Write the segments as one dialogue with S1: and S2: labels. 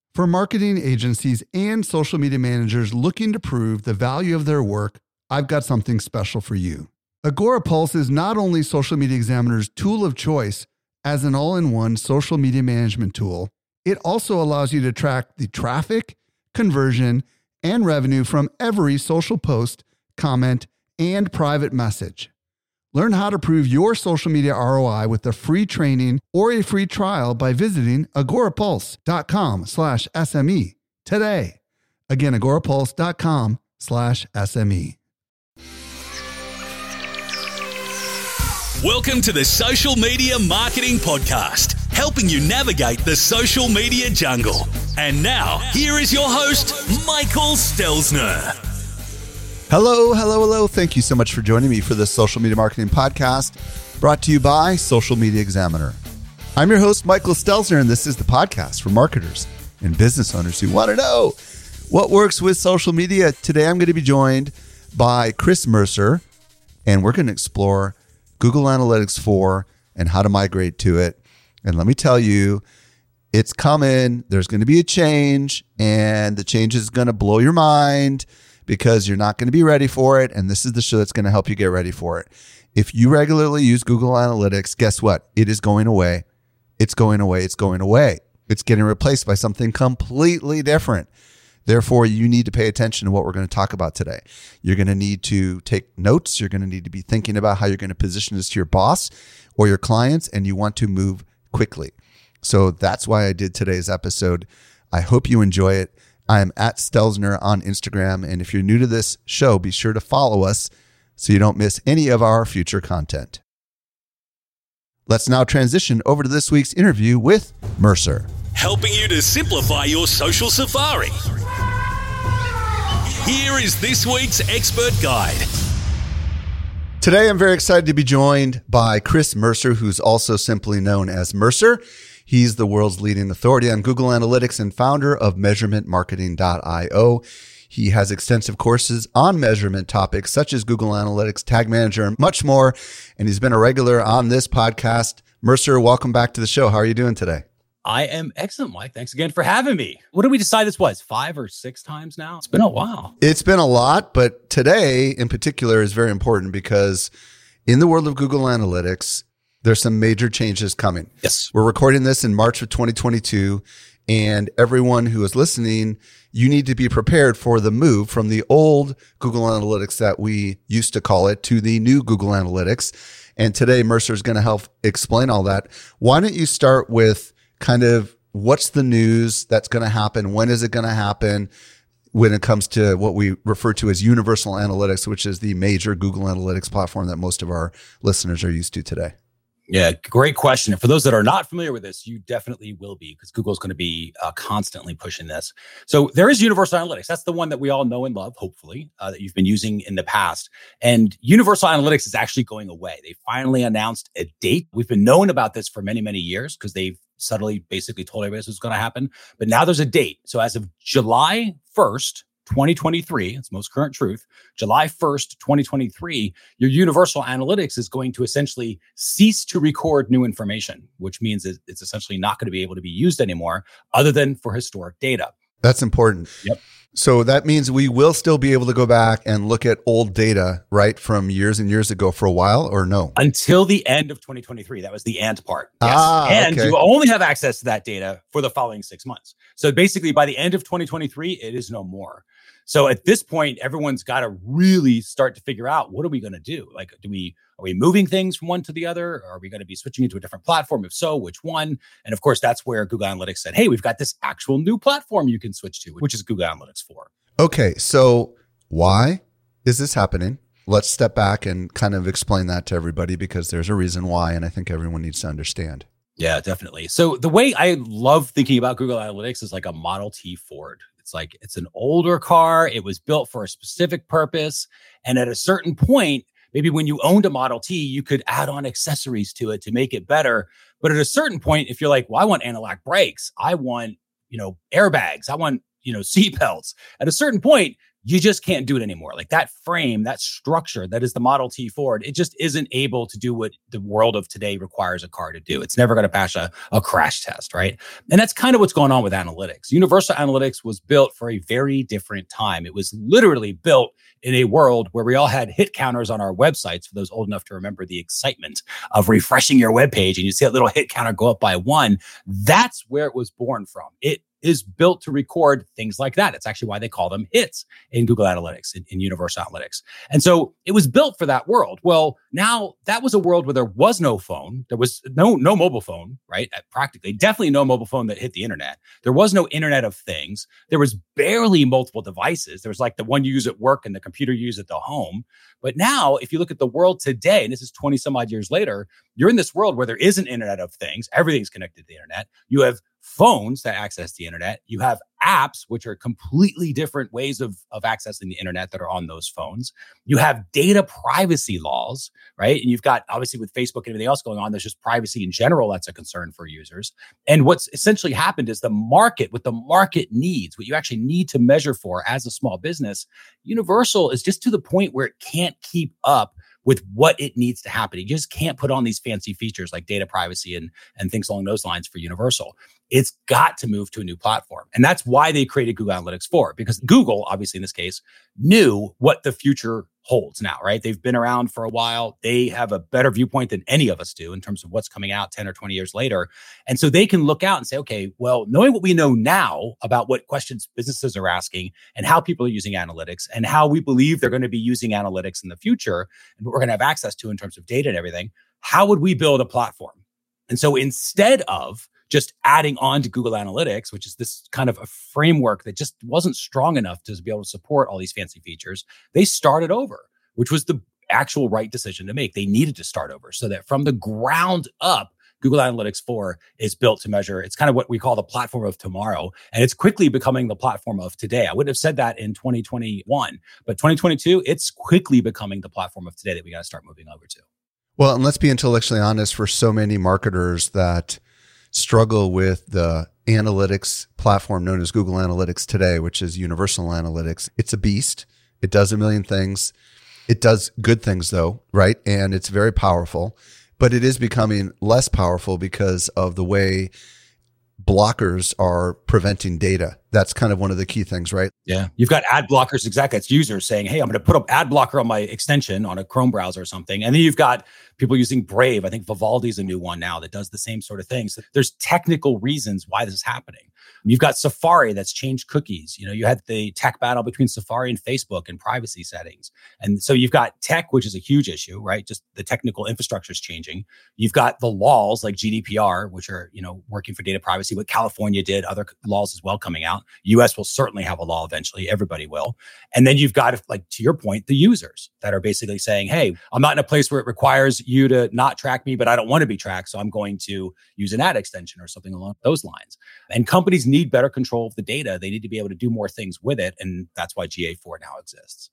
S1: For marketing agencies and social media managers looking to prove the value of their work, I've got something special for you. Agorapulse is not only Social Media Examiner's tool of choice as an all-in-one social media management tool, it also allows you to track the traffic, conversion, and revenue from every social post, comment, and private message. Learn how to prove your social media ROI with a free training or a free trial by visiting agorapulse.com/SME today. Again, agorapulse.com/SME.
S2: Welcome to the Social Media Marketing Podcast, helping you navigate the social media jungle. And now, here is your host, Michael Stelzner.
S1: Hello. Thank you so much for joining me for this Social Media Marketing Podcast, brought to you by Social Media Examiner. I'm your host, Michael Stelzner, and this is the podcast for marketers and business owners who want to know what works with social media. Today, I'm going to be joined by Chris Mercer, and we're going to explore Google Analytics 4 and how to migrate to it. And let me tell you, it's coming. There's going to be a change, and the change is going to blow your mind, because you're not going to be ready for it. And this is the show that's going to help you get ready for it. If you regularly use Google Analytics, guess what? It is going away. It's going away. It's going away. It's getting replaced by something completely different. Therefore, you need to pay attention to what we're going to talk about today. You're going to need to take notes. You're going to need to be thinking about how you're going to position this to your boss or your clients, and you want to move quickly. So that's why I did today's episode. I hope you enjoy it. I am at Stelzner on Instagram. And if you're new to this show, be sure to follow us so you don't miss any of our future content. Let's now transition over to this week's interview with Mercer.
S2: Helping you to simplify your social safari. Here is this week's expert guide.
S1: Today, I'm very excited to be joined by Chris Mercer, who's also simply known as Mercer. He's the world's leading authority on Google Analytics and founder of measurementmarketing.io. He has extensive courses on measurement topics such as Google Analytics, Tag Manager, and much more. And he's been a regular on this podcast. Mercer, welcome back to the show. How are you doing today?
S3: I am excellent, Mike. Thanks again for having me. What did we decide this was? 5 or 6 times now? It's been a while.
S1: It's been a lot, but today in particular is very important because in the world of Google Analytics, there's some major changes coming.
S3: Yes.
S1: We're recording this in March of 2022, and everyone who is listening, you need to be prepared for the move from the old Google Analytics that we used to call it to the new Google Analytics. And today, Mercer is going to help explain all that. Why don't you start with kind of what's the news that's going to happen? When is it going to happen? When it comes to what we refer to as Universal Analytics, which is the major Google Analytics platform that most of our listeners are used to today.
S3: Yeah, great question. And for those that are not familiar with this, you definitely will be, because Google's going to be constantly pushing this. So there is Universal Analytics. That's the one that we all know and love, hopefully, that you've been using in the past. And Universal Analytics is actually going away. They finally announced a date. We've been knowing about this for many, many years because they've subtly basically told everybody this was going to happen. But now there's a date. So as of July 1st, 2023, it's most current truth, July 1st, 2023, your Universal Analytics is going to essentially cease to record new information, which means it's essentially not going to be able to be used anymore other than for historic data.
S1: That's important.
S3: Yep.
S1: So that means we will still be able to go back and look at old data, right, from years and years ago for a while, or no?
S3: Until the end of 2023. That was the and part. Yes. And
S1: okay.
S3: You only have access to that data for the following 6 months. So basically, by the end of 2023, it is no more. So at this point, everyone's got to really start to figure out, what are we going to do? Like, are we moving things from one to the other? Or are we going to be switching into a different platform? If so, which one? And of course, that's where Google Analytics said, hey, we've got this actual new platform you can switch to, which is Google Analytics 4.
S1: Okay, so why is this happening? Let's step back and kind of explain that to everybody, because there's a reason why, and I think everyone needs to understand.
S3: Yeah, definitely. So the way I love thinking about Google Analytics is like a Model T Ford. It's an older car. It was built for a specific purpose. And at a certain point, maybe when you owned a Model T, you could add on accessories to it to make it better. But at a certain point, if you're like, well, I want anti-lock brakes, I want, airbags, I want, seat belts. At a certain point, You just can't do it anymore. Like that frame, that structure, that is the Model T Ford, it just isn't able to do what the world of today requires a car to do. It's never going to pass a crash test, right? And that's kind of what's going on with analytics. Universal Analytics was built for a very different time. It was literally built in a world where we all had hit counters on our websites, for those old enough to remember the excitement of refreshing your web page and you see that little hit counter go up by 1. That's where it was born from. It is built to record things like that. It's actually why they call them hits in Google Analytics, in Universal Analytics. And so it was built for that world. Well, now that was a world where there was no phone. There was no mobile phone, right? Practically, definitely no mobile phone that hit the internet. There was no Internet of Things. There was barely multiple devices. There was like the one you use at work and the computer you use at the home. But now, if you look at the world today, and this is 20 some odd years later, you're in this world where there is an Internet of Things. Everything's connected to the internet. You have phones that access the internet. You have apps, which are completely different ways of accessing the internet that are on those phones. You have data privacy laws, right? And you've got, obviously, with Facebook and everything else going on, there's just privacy in general that's a concern for users. And what's essentially happened is the market, what the market needs, what you actually need to measure for as a small business, Universal is just to the point where it can't keep up with what it needs to happen. You just can't put on these fancy features like data privacy and things along those lines for Universal. It's got to move to a new platform. And that's why they created Google Analytics 4, because Google, obviously in this case, knew what the future holds now, right? They've been around for a while. They have a better viewpoint than any of us do in terms of what's coming out 10 or 20 years later. And so they can look out and say, okay, well, knowing what we know now about what questions businesses are asking and how people are using analytics and how we believe they're going to be using analytics in the future and what we're going to have access to in terms of data and everything, how would we build a platform? And so instead of just adding on to Google Analytics, which is this kind of a framework that just wasn't strong enough to be able to support all these fancy features, they started over, which was the actual right decision to make. They needed to start over so that from the ground up, Google Analytics 4 is built to measure. It's kind of what we call the platform of tomorrow. And it's quickly becoming the platform of today. I wouldn't have said that in 2021, but 2022, it's quickly becoming the platform of today that we got to start moving over to.
S1: Well, and let's be intellectually honest, for so many marketers that struggle with the analytics platform known as Google Analytics today, which is Universal Analytics. It's a beast. It does a million things. It does good things though, right? And it's very powerful, but it is becoming less powerful because of the way blockers are preventing data. That's kind of one of the key things, right?
S3: Yeah. You've got ad blockers, exactly. It's users saying, hey, I'm going to put an ad blocker on my extension on a Chrome browser or something. And then you've got people using Brave. I think Vivaldi's a new one now that does the same sort of things. There's technical reasons why this is happening. You've got Safari that's changed cookies. You know, you had the tech battle between Safari and Facebook and privacy settings. And so you've got tech, which is a huge issue, right? Just the technical infrastructure is changing. You've got the laws like GDPR, which are, you know, working for data privacy, what California did, other laws as well coming out. US will certainly have a law eventually. Everybody will. And then you've got, like, to your point, the users that are basically saying, hey, I'm not in a place where it requires you to not track me, but I don't want to be tracked. So I'm going to use an ad extension or something along those lines. And companies need better control of the data. They need to be able to do more things with it. And that's why GA4 now exists.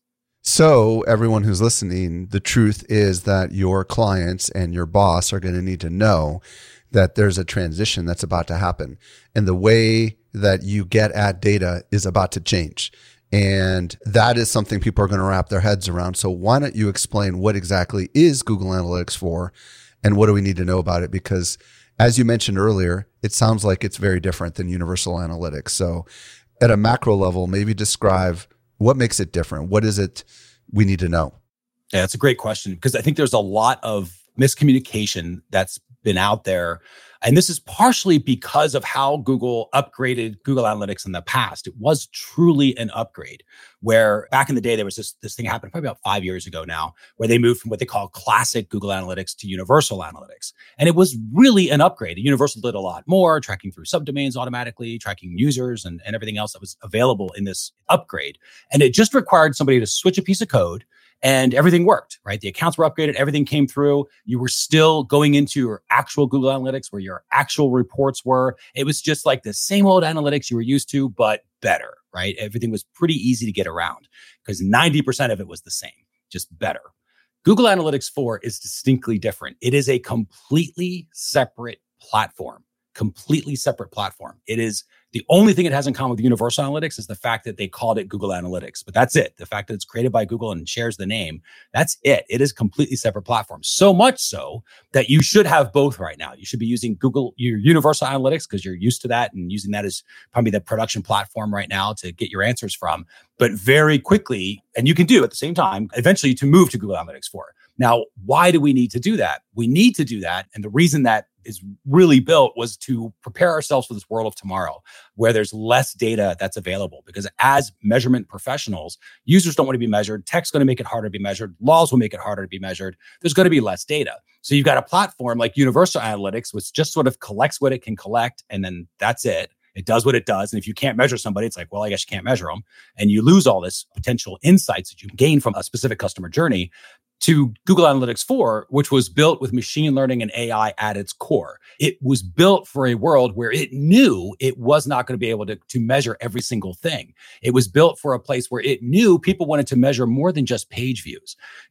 S1: So everyone who's listening, the truth is that your clients and your boss are going to need to know that there's a transition that's about to happen. And the way that you get at data is about to change. And that is something people are going to wrap their heads around. So why don't you explain what exactly is Google Analytics 4 and what do we need to know about it? Because as you mentioned earlier, it sounds like it's very different than Universal Analytics. So at a macro level, maybe describe what makes it different. What is it we need to know?
S3: Yeah, that's a great question because I think there's a lot of miscommunication that's been out there. And this is partially because of how Google upgraded Google Analytics in the past. It was truly an upgrade where back in the day, there was this thing happened probably about 5 years ago now, where they moved from what they call classic Google Analytics to Universal Analytics. And it was really an upgrade. Universal did a lot more, tracking through subdomains automatically, tracking users and everything else that was available in this upgrade. And it just required somebody to switch a piece of code and everything worked, right? The accounts were upgraded, everything came through. You were still going into your actual Google Analytics where your actual reports were. It was just like the same old analytics you were used to, but better, right? Everything was pretty easy to get around because 90% of it was the same, just better. Google Analytics 4 is distinctly different. It is a completely separate platform. It is The only thing it has in common with Universal Analytics is the fact that they called it Google Analytics, but that's it. The fact that it's created by Google and shares the name, that's it. It is completely separate platforms. So much so that you should have both right now. You should be using your Universal Analytics because you're used to that and using that as probably the production platform right now to get your answers from. But very quickly, and you can do at the same time, eventually to move to Google Analytics 4. Now, why do we need to do that? We need to do that. And the reason that is really built was to prepare ourselves for this world of tomorrow where there's less data that's available. Because as measurement professionals, users don't want to be measured. Tech's going to make it harder to be measured. Laws will make it harder to be measured. There's going to be less data. So you've got a platform like Universal Analytics, which just sort of collects what it can collect, and then that's it. It does what it does. And if you can't measure somebody, it's like, well, I guess you can't measure them. And you lose all this potential insights that you gain from a specific customer journey. To Google Analytics 4, which was built with machine learning and AI at its core. It was built for a world where it knew it was not going to be able to measure every single thing. It was built for a place where it knew people wanted to measure more than just page views.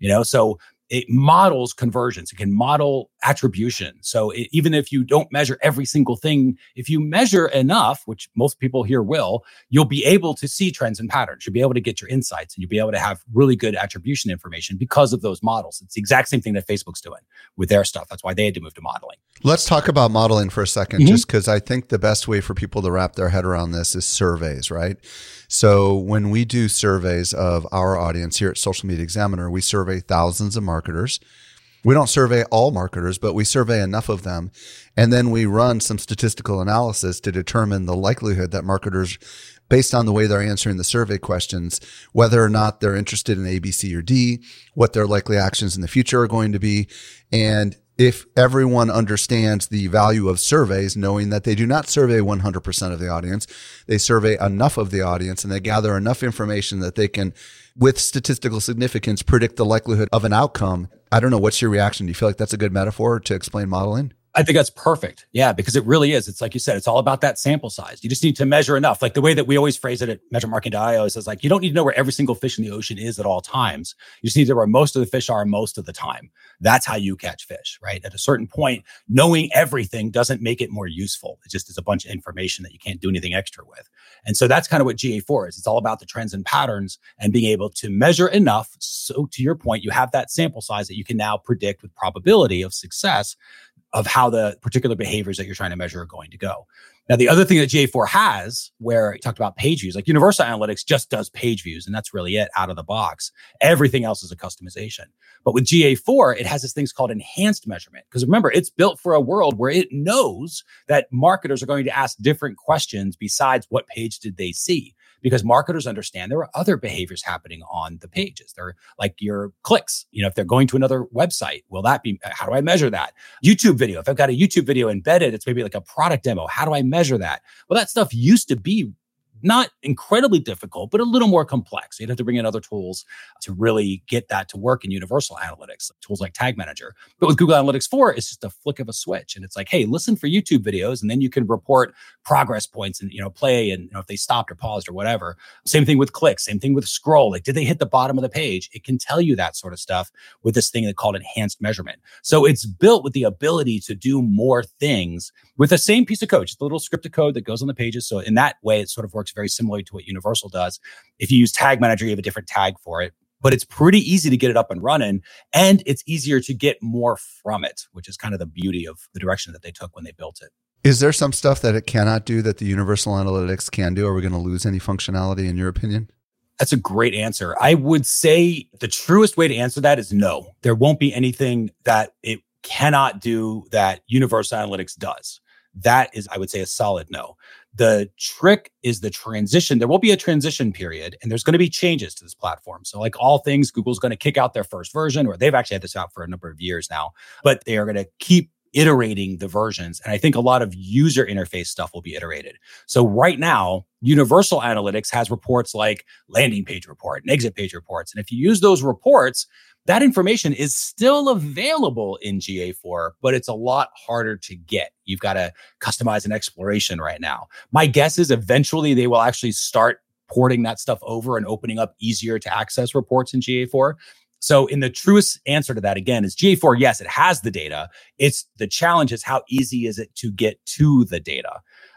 S3: So it models conversions. It can model attribution. So even if you don't measure every single thing, if you measure enough, which most people here will, you'll be able to see trends and patterns. You'll be able to get your insights and you'll be able to have really good attribution information because of those models. It's the exact same thing that Facebook's doing with their stuff. That's why they had to move to modeling.
S1: Let's talk about modeling for a second, just because I think the best way for people to wrap their head around this is surveys, right? So when we do surveys of our audience here at Social Media Examiner, we survey thousands of marketers. We don't survey all marketers, but we survey enough of them. And then we run some statistical analysis to determine the likelihood that marketers, based on the way they're answering the survey questions, whether or not they're interested in A, B, C, or D, what their likely actions in the future are going to be. And if everyone understands the value of surveys, knowing that they do not survey 100% of the audience, they survey enough of the audience and they gather enough information that they can, with statistical significance, predict the likelihood of an outcome. I don't know. What's your reaction? Do you feel like that's a good metaphor to explain modeling?
S3: I think that's perfect. Yeah, because it really is. It's like you said, it's all about that sample size. You just need to measure enough. Like the way that we always phrase it at MeasureMarketing.io is like, you don't need to know where every single fish in the ocean is at all times. You just need to know where most of the fish are most of the time. That's how you catch fish, right? At a certain point, knowing everything doesn't make it more useful. It just is a bunch of information that you can't do anything extra with. And so that's kind of what GA4 is. It's all about the trends and patterns and being able to measure enough. So to your point, you have that sample size that you can now predict with probability of success of how the particular behaviors that you're trying to measure are going to go. Now, the other thing that GA4 has, where you talked about page views, like Universal Analytics just does page views, and that's really it out of the box. Everything else is a customization. But with GA4, it has this thing called enhanced measurement. Because remember, it's built for a world where it knows that marketers are going to ask different questions besides what page did they see. Because marketers understand there are other behaviors happening on the pages. They're like your clicks. If they're going to another website, will that be, how do I measure that? YouTube video. If I've got a YouTube video embedded, it's maybe like a product demo. How do I measure that? Well, that stuff used to be not incredibly difficult, but a little more complex. You'd have to bring in other tools to really get that to work in Universal Analytics, tools like Tag Manager. But with Google Analytics 4, it's just a flick of a switch. And it's like, hey, listen for YouTube videos, and then you can report progress points and, play and if they stopped or paused or whatever. Same thing with clicks, same thing with scroll. Like, did they hit the bottom of the page? It can tell you that sort of stuff with this thing called enhanced measurement. So it's built with the ability to do more things with the same piece of code, just a little script of code that goes on the pages. So in that way, it sort of works very similarly to what Universal does. If you use Tag Manager, you have a different tag for it, but it's pretty easy to get it up and running, and it's easier to get more from it, which is kind of the beauty of the direction that they took when they built it.
S1: Is there some stuff that it cannot do that the Universal Analytics can do? Are we going to lose any functionality in your opinion?
S3: That's a great answer. I would say the truest way to answer that is no. There won't be anything that it cannot do that Universal Analytics does. That is, I would say, a solid no. The trick is the transition. There will be a transition period, and there's going to be changes to this platform. So like all things, Google's going to kick out their first version, or they've actually had this out for a number of years now, but they are going to keep iterating the versions. And I think a lot of user interface stuff will be iterated. So right now, Universal Analytics has reports like landing page report and exit page reports. And if you use those reports, that information is still available in GA4, but it's a lot harder to get. You've got to customize an exploration right now. My guess is eventually they will actually start porting that stuff over and opening up easier to access reports in GA4. So in the truest answer to that, again, is GA4, yes, it has the data. It's the challenge is how easy is it to get to the data?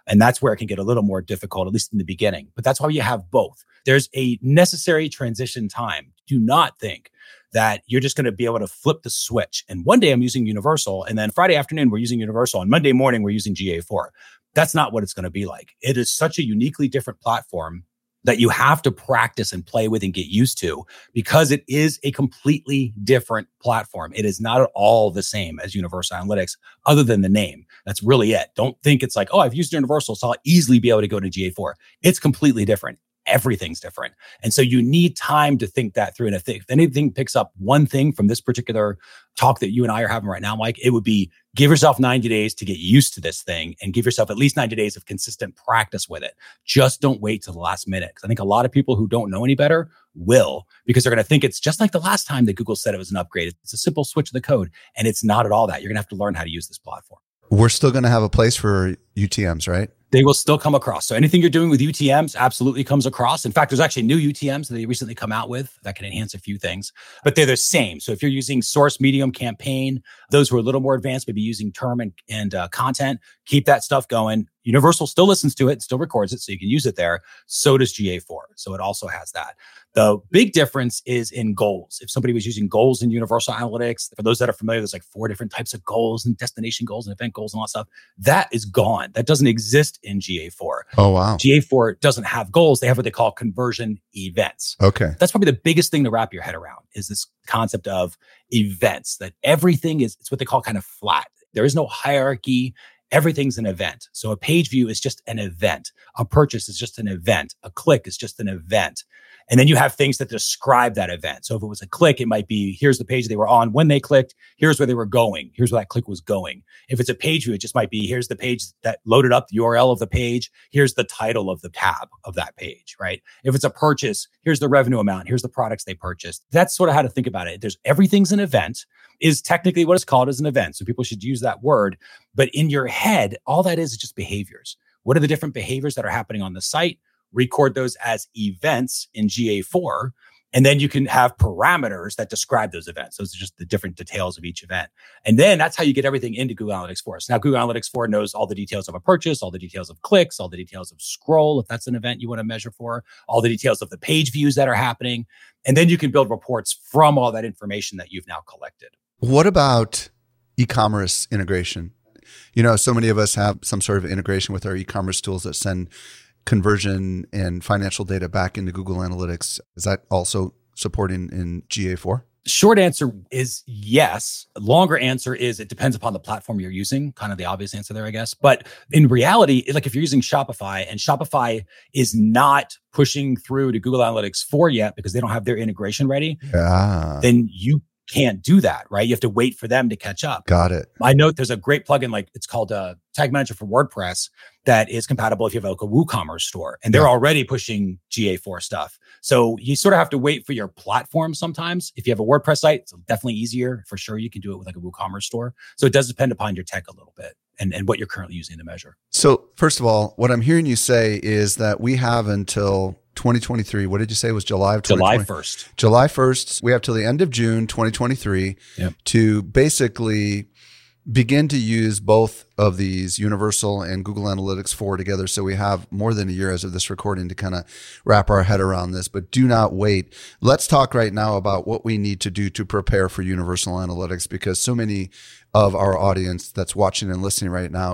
S3: And that's where it can get a little more difficult, at least in the beginning. But that's why you have both. There's a necessary transition time. Do not think that you're just going to be able to flip the switch. And one day I'm using Universal, and then Friday afternoon we're using Universal, and Monday morning we're using GA4. That's not what it's going to be like. It is such a uniquely different platform that you have to practice and play with and get used to, because it is a completely different platform. It is not at all the same as Universal Analytics, other than the name. That's really it. Don't think it's like, oh, I've used Universal, so I'll easily be able to go to GA4. It's completely different. Everything's different. And so you need time to think that through. And if anything picks up one thing from this particular talk that you and I are having right now, Mike, it would be give yourself 90 days to get used to this thing and give yourself at least 90 days of consistent practice with it. Just don't wait till the last minute. Because I think a lot of people who don't know any better will, because they're going to think it's just like the last time that Google said it was an upgrade. It's a simple switch of the code. And it's not at all that. You're going to have to learn how to use this platform.
S1: We're still going to have a place for UTMs, right?
S3: They will still come across. So anything you're doing with UTMs absolutely comes across. In fact, there's actually new UTMs that they recently come out with that can enhance a few things, but they're the same. So if you're using source, medium, campaign, those who are a little more advanced, maybe using term and content, keep that stuff going. Universal still listens to it, still records it, so you can use it there. So does GA4. So it also has that. The big difference is in goals. If somebody was using goals in Universal Analytics, for those that are familiar, there's like 4 different types of goals and destination goals and event goals and all that stuff. That is gone. That doesn't exist in GA4.
S1: Oh, wow.
S3: GA4 doesn't have goals. They have what they call conversion events.
S1: Okay.
S3: That's probably the biggest thing to wrap your head around, is this concept of events, that everything is, it's what they call kind of flat. There is no hierarchy. Everything's an event. So a page view is just an event. A purchase is just an event. A click is just an event. And then you have things that describe that event. So if it was a click, it might be, here's the page they were on when they clicked. Here's where they were going. Here's where that click was going. If it's a page view, it just might be, here's the page that loaded up the URL of the page. Here's the title of the tab of that page, right? If it's a purchase, here's the revenue amount. Here's the products they purchased. That's sort of how to think about it. Everything's an event is technically what is called as an event. So people should use that word. But in your head, all that is just behaviors. What are the different behaviors that are happening on the site? Record those as events in GA4. And then you can have parameters that describe those events. Those are just the different details of each event. And then that's how you get everything into Google Analytics 4. So now Google Analytics 4 knows all the details of a purchase, all the details of clicks, all the details of scroll, if that's an event you want to measure for, all the details of the page views that are happening. And then you can build reports from all that information that you've now collected.
S1: What about e-commerce integration? You know, so many of us have some sort of integration with our e-commerce tools that send conversion and financial data back into Google Analytics. Is that also supporting in GA4?
S3: Short answer is yes. Longer answer is it depends upon the platform you're using. Kind of the obvious answer there, I guess. But in reality, like if you're using Shopify and Shopify is not pushing through to Google Analytics 4 yet because they don't have their integration ready, then you can't do that, right? You have to wait for them to catch up.
S1: Got it.
S3: I know there's a great plugin, like it's called Tag Manager for WordPress, that is compatible if you have like a WooCommerce store, and they're already pushing GA4 stuff. So you sort of have to wait for your platform sometimes. If you have a WordPress site, it's definitely easier. For sure, you can do it with like a WooCommerce store. So it does depend upon your tech a little bit and what you're currently using to measure.
S1: So first of all, what I'm hearing you say is that we have until 2023. What did you say was July of 2020?
S3: July 1st.
S1: July 1st. We have till the end of June 2023 to basically begin to use both of these, Universal and Google Analytics 4 together. So we have more than a year as of this recording to kind of wrap our head around this, but do not wait. Let's talk right now about what we need to do to prepare for Universal Analytics, because so many of our audience that's watching and listening right now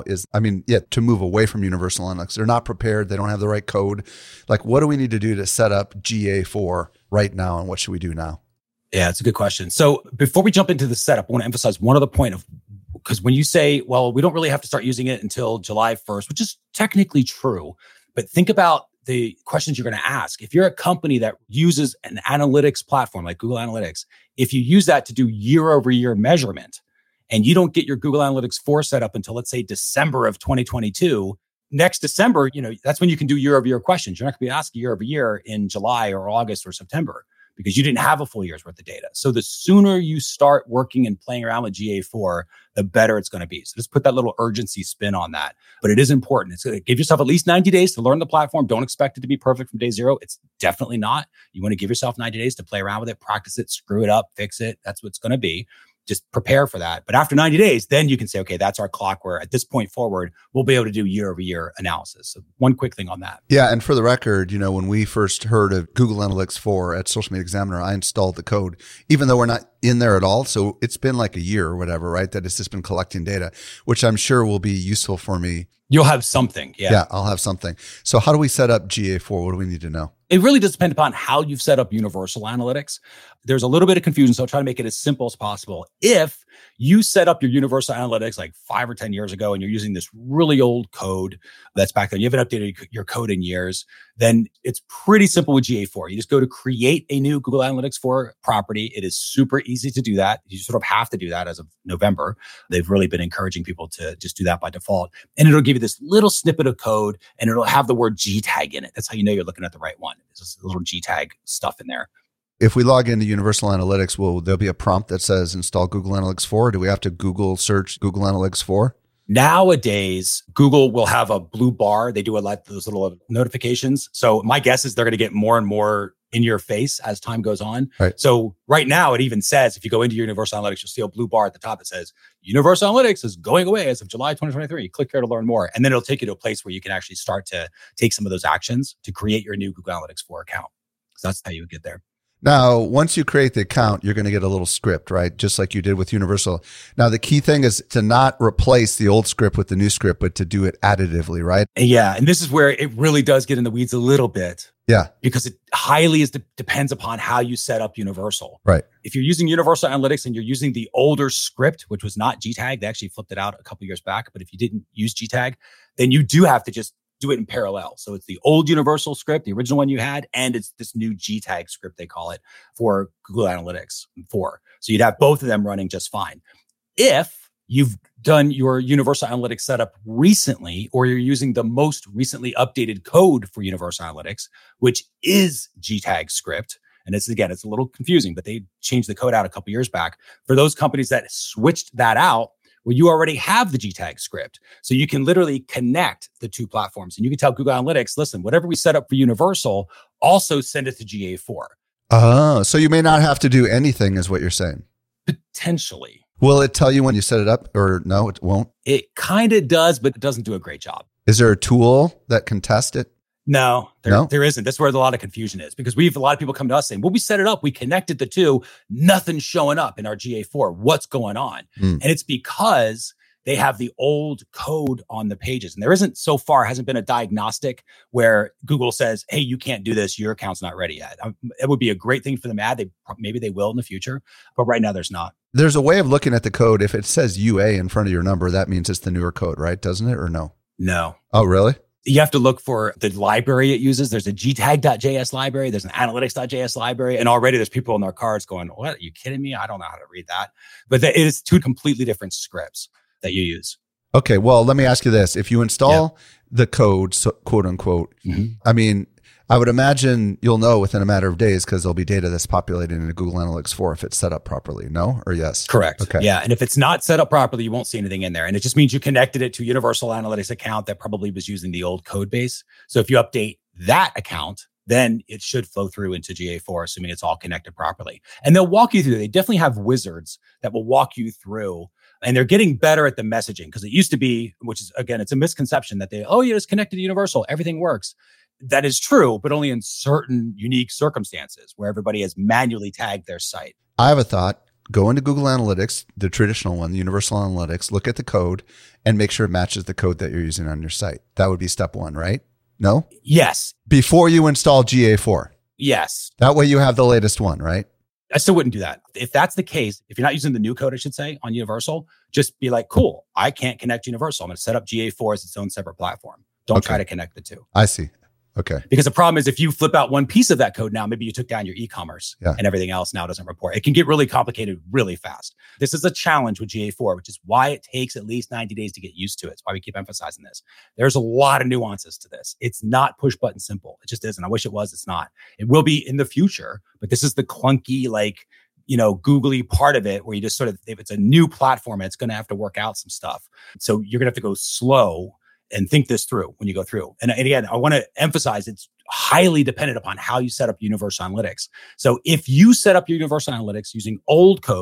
S1: to move away from Universal Analytics. They're not prepared. They don't have the right code. Like, what do we need to do to set up GA4 right now? And what should we do now?
S3: Yeah, it's a good question. So before we jump into the setup, I want to emphasize one other point because when you say, well, we don't really have to start using it until July 1st, which is technically true, but think about the questions you're going to ask. If you're a company that uses an analytics platform like Google Analytics, if you use that to do year-over-year measurement and you don't get your Google Analytics 4 set up until, let's say, December of 2022, next December, that's when you can do year-over-year questions. You're not going to be asking year-over-year in July or August or September, because you didn't have a full year's worth of data. So the sooner you start working and playing around with GA4, the better it's going to be. So just put that little urgency spin on that. But it is important. It's going to give yourself at least 90 days to learn the platform. Don't expect it to be perfect from day zero. It's definitely not. You want to give yourself 90 days to play around with it, practice it, screw it up, fix it. That's what it's going to be. just prepare for that. But after 90 days, then you can say, okay, that's our clock where at this point forward, we'll be able to do year-over-year analysis. So one quick thing on that.
S1: Yeah. And for the record, when we first heard of Google Analytics 4 at Social Media Examiner, I installed the code, even though we're not in there at all. So it's been like a year or whatever, right? That it's just been collecting data, which I'm sure will be useful for me.
S3: You'll have something.
S1: Yeah, I'll have something. So how do we set up GA4? What do we need to know?
S3: It really does depend upon how you've set up Universal Analytics. There's a little bit of confusion, so I'll try to make it as simple as possible. If you set up your Universal Analytics like 5 or 10 years ago and you're using this really old code that's back then, you haven't updated your code in years, then it's pretty simple with GA4. You just go to create a new Google Analytics 4 property. It is super easy to do that. You sort of have to do that as of November. They've really been encouraging people to just do that by default. And it'll give you this little snippet of code and it'll have the word GTag in it. That's how you know you're looking at the right one. There's this little GTag stuff in there.
S1: If we log into Universal Analytics, will there be a prompt that says install Google Analytics 4? Or do we have to Google search Google Analytics 4?
S3: Nowadays, Google will have a blue bar. They do a lot of those little notifications. So my guess is they're going to get more and more in your face as time goes on.
S1: Right.
S3: So right now, it even says, if you go into Universal Analytics, you'll see a blue bar at the top that says, Universal Analytics is going away as of July 2023. You click here to learn more. And then it'll take you to a place where you can actually start to take some of those actions to create your new Google Analytics 4 account. So that's how you would get there.
S1: Now, once you create the account, you're going to get a little script, right? Just like you did with Universal. Now, the key thing is to not replace the old script with the new script, but to do it additively, right?
S3: Yeah. And this is where it really does get in the weeds a little bit.
S1: Yeah.
S3: Because it highly depends upon how you set up Universal.
S1: Right.
S3: If you're using Universal Analytics and you're using the older script, which was not GTag, they actually flipped it out a couple years back. But if you didn't use GTag, then you do have to just do it in parallel. So it's the old Universal script, the original one you had, and it's this new GTag script, they call it, for Google Analytics 4. So you'd have both of them running just fine. If you've done your Universal Analytics setup recently, or you're using the most recently updated code for Universal Analytics, which is GTag script, and it's a little confusing, but they changed the code out a couple years back. For those companies that switched that out, well, you already have the GTag script. So you can literally connect the two platforms. And you can tell Google Analytics, listen, whatever we set up for Universal, also send it to GA4.
S1: Oh, so you may not have to do anything is what you're saying.
S3: Potentially.
S1: Will it tell you when you set it up or no, it won't?
S3: It kind of does, but it doesn't do a great job.
S1: Is there a tool that can test it?
S3: No, there isn't. That's where a lot of confusion is, because we have a lot of people come to us saying, well, we set it up, we connected the two, nothing's showing up in our GA4. What's going on? And it's because they have the old code on the pages. And there hasn't been a diagnostic where Google says, hey, you can't do this, your account's not ready yet. It would be a great thing for them to add. Maybe they will in the future, but right now there's not. There's
S1: a way of looking at the code. If it says UA in front of your number, that means it's the newer code, right? Doesn't it, or no?
S3: No.
S1: Oh, really?
S3: You have to look for the library it uses. There's a GTag.js library. There's an analytics.js library. And already there's people in their cards going, what? Are you kidding me? I don't know how to read that. But it is two completely different scripts that you use.
S1: Okay. Well, let me ask you this. If you install the code, so, quote unquote, I mean, I would imagine you'll know within a matter of days because there'll be data that's populated into Google Analytics 4 if it's set up properly. No or yes?
S3: Correct.
S1: Okay.
S3: Yeah. And if it's not set up properly, you won't see anything in there. And it just means you connected it to a Universal Analytics account that probably was using the old code base. So if you update that account, then it should flow through into GA4, assuming it's all connected properly. And they'll walk you through. They definitely have wizards that will walk you through. And they're getting better at the messaging, because it used to be, which is, again, it's a misconception that you're just connected to Universal, everything works. That is true, but only in certain unique circumstances where everybody has manually tagged their site.
S1: I have a thought. Go into Google Analytics, the traditional one, the Universal Analytics, look at the code and make sure it matches the code that you're using on your site. That would be step one, right? No?
S3: Yes.
S1: Before you install GA4.
S3: Yes.
S1: That way you have the latest one, right?
S3: I still wouldn't do that. If that's the case, if you're not using the new code, I should say, on Universal, just be like, cool, I can't connect Universal. I'm going to set up GA4 as its own separate platform. Don't try to connect the two.
S1: I see. Okay.
S3: Because the problem is if you flip out one piece of that code now, maybe you took down your e-commerce and everything else now doesn't report. It can get really complicated really fast. This is a challenge with GA4, which is why it takes at least 90 days to get used to it. It's why we keep emphasizing this. There's a lot of nuances to this. It's not push button simple. It just isn't. I wish it was. It's not. It will be in the future, but this is the clunky, googly part of it where you just sort of, if it's a new platform, it's going to have to work out some stuff. So you're going to have to go slow and think this through when you go through. And again, I want to emphasize it's highly dependent upon how you set up Universal Analytics. So if you set up your Universal Analytics using old code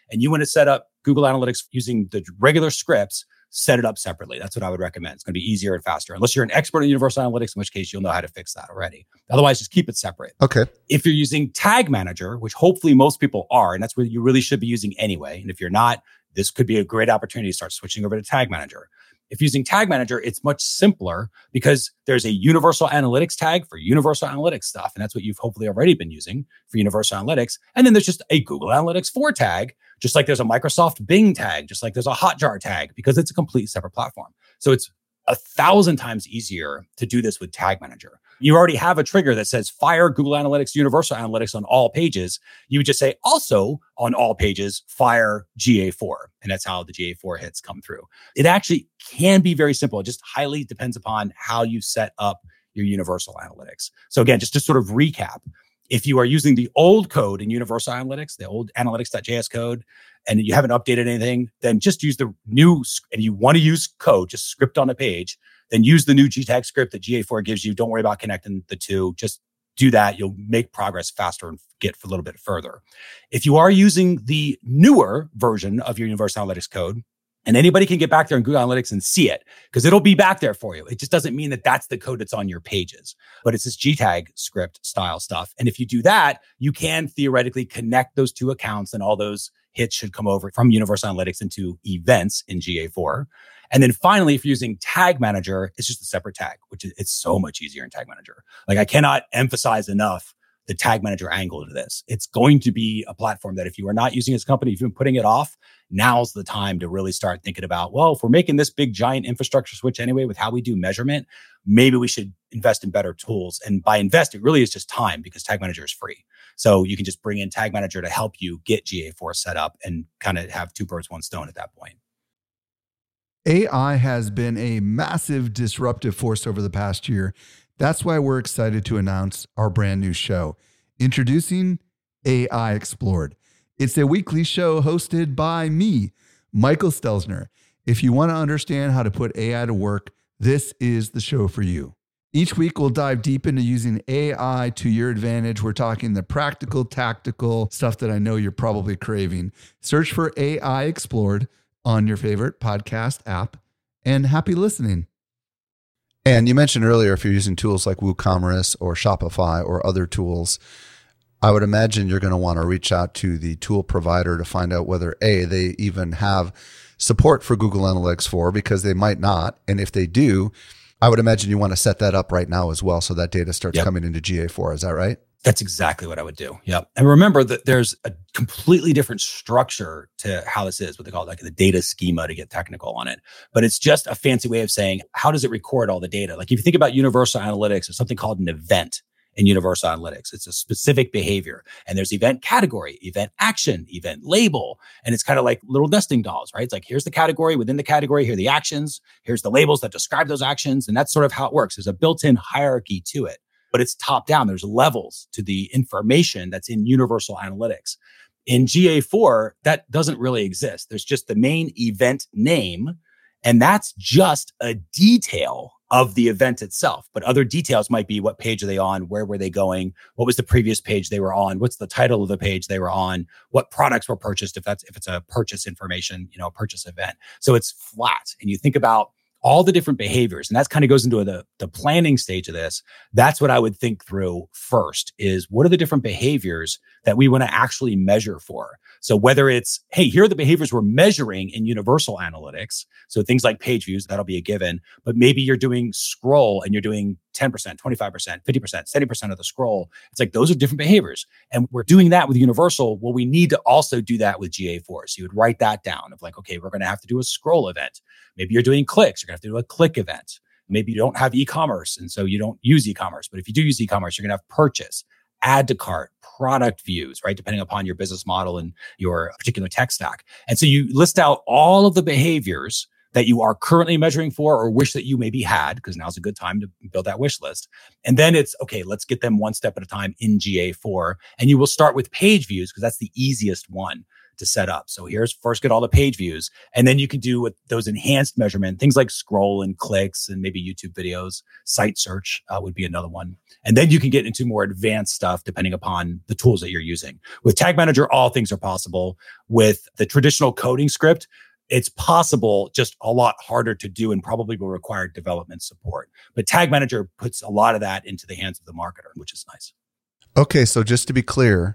S3: and you want to set up Google Analytics using the regular scripts, set it up separately. That's what I would recommend. It's going to be easier and faster, unless you're an expert in Universal Analytics, in which case you'll know how to fix that already. Otherwise, just keep it separate.
S1: Okay.
S3: If you're using Tag Manager, which hopefully most people are, and that's what you really should be using anyway. And if you're not, this could be a great opportunity to start switching over to Tag Manager. If using Tag Manager, it's much simpler because there's a Universal Analytics tag for Universal Analytics stuff. And that's what you've hopefully already been using for Universal Analytics. And then there's just a Google Analytics 4 tag, just like there's a Microsoft Bing tag, just like there's a Hotjar tag, because it's a complete separate platform. So it's 1,000 times easier to do this with Tag Manager. You already have a trigger that says fire Google Analytics, Universal Analytics on all pages. You would just say also on all pages, fire GA4. And that's how the GA4 hits come through. It actually can be very simple. It just highly depends upon how you set up your Universal Analytics. So again, just to sort of recap, if you are using the old code in Universal Analytics, the old analytics.js code, and you haven't updated anything, then just use the new, and you want to use code, just script on a page, then use the new GTAG script that GA4 gives you. Don't worry about connecting the two. Just do that. You'll make progress faster and get a little bit further. If you are using the newer version of your Universal Analytics code, and anybody can get back there in Google Analytics and see it, because it'll be back there for you. It just doesn't mean that that's the code that's on your pages, but it's this GTAG script style stuff. And if you do that, you can theoretically connect those two accounts, and all those hits should come over from Universal Analytics into events in GA4. And then finally, if you're using Tag Manager, it's just a separate tag, which is, it's so much easier in Tag Manager. Like, I cannot emphasize enough the Tag Manager angle to this. It's going to be a platform that if you are not using as a company, if you've been putting it off, now's the time to really start thinking about, well, if we're making this big giant infrastructure switch anyway with how we do measurement, maybe we should invest in better tools. And by invest, it really is just time, because Tag Manager is free. So you can just bring in Tag Manager to help you get GA4 set up and kind of have two birds, one stone at that point.
S1: AI has been a massive disruptive force over the past year. That's why we're excited to announce our brand new show, introducing AI Explored. It's a weekly show hosted by me, Michael Stelzner. If you want to understand how to put AI to work, this is the show for you. Each week, we'll dive deep into using AI to your advantage. We're talking the practical, tactical stuff that I know you're probably craving. Search for AI Explored on your favorite podcast app, and happy listening. And you mentioned earlier, if you're using tools like WooCommerce or Shopify or other tools, I would imagine you're going to want to reach out to the tool provider to find out whether A, they even have support for Google Analytics 4, because they might not. And if they do, I would imagine you want to set that up right now as well, so that data starts coming into GA4. Is that right?
S3: That's exactly what I would do. Yep. And remember that there's a completely different structure to how this is, what they call like the data schema, to get technical on it. But it's just a fancy way of saying, how does it record all the data? Like, if you think about Universal Analytics, there's something called an event in Universal Analytics. It's a specific behavior. And there's event category, event action, event label. And it's kind of like little nesting dolls, right? It's like, here's the category. Within the category, here are the actions. Here's the labels that describe those actions. And that's sort of how it works. There's a built-in hierarchy to it, but it's top down. There's levels to the information that's in Universal Analytics. In GA4, that doesn't really exist. There's just the main event name, and that's just a detail of the event itself. But other details might be, what page are they on? Where were they going? What was the previous page they were on? What's the title of the page they were on? What products were purchased? If it's a purchase information, a purchase event. So it's flat. And you think about all the different behaviors, and that kind of goes into the planning stage of this. That's what I would think through first, is what are the different behaviors that we want to actually measure for? So whether it's, hey, here are the behaviors we're measuring in Universal Analytics. So things like page views, that'll be a given, but maybe you're doing scroll and you're doing 10%, 25%, 50%, 70% of the scroll. It's like, those are different behaviors. And we're doing that with Universal. Well, we need to also do that with GA4. So you would write that down of like, okay, we're going to have to do a scroll event. Maybe you're doing clicks. You're going to have to do a click event. Maybe you don't have e-commerce, and so you don't use e-commerce. But if you do use e-commerce, you're going to have purchase, add to cart, product views, right? Depending upon your business model and your particular tech stack. And so you list out all of the behaviors that you are currently measuring for, or wish that you maybe had, because now's a good time to build that wish list. And then it's, okay, let's get them one step at a time in GA4. And you will start with page views, because that's the easiest one to set up. So here's first get all the page views, and then you can do with those enhanced measurement, things like scroll and clicks and maybe YouTube videos. Site search would be another one. And then you can get into more advanced stuff depending upon the tools that you're using. With Tag Manager, all things are possible. With the traditional coding script, it's possible, just a lot harder to do and probably will require development support. But Tag Manager puts a lot of that into the hands of the marketer, which is nice.
S1: Okay, so just to be clear,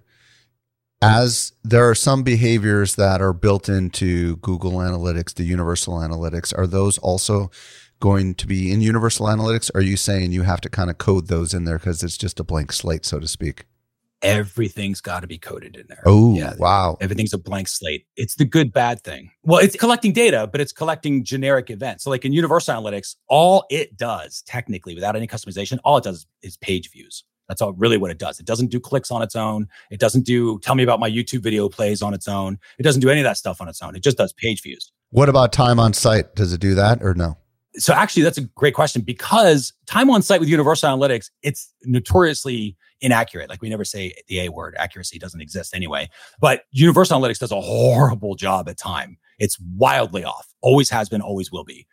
S1: as there are some behaviors that are built into Google Analytics, the Universal Analytics, are those also going to be in Universal Analytics? Are you saying you have to kind of code those in there because it's just a blank slate, so to speak?
S3: Everything's got to be coded in there.
S1: Oh, wow.
S3: Everything's a blank slate. It's the good, bad thing. Well, it's collecting data, but it's collecting generic events. So like in Universal Analytics, all it does technically without any customization, all it does is page views. That's all really what it does. It doesn't do clicks on its own. It doesn't do tell me about my YouTube video plays on its own. It doesn't do any of that stuff on its own. It just does page views.
S1: What about time on site? Does it do that or no?
S3: So actually, that's a great question, because time on site with Universal Analytics, it's notoriously inaccurate. Like we never say the A word. Accuracy doesn't exist anyway. But Universal Analytics does a horrible job at time. It's wildly off. Always has been, always will be.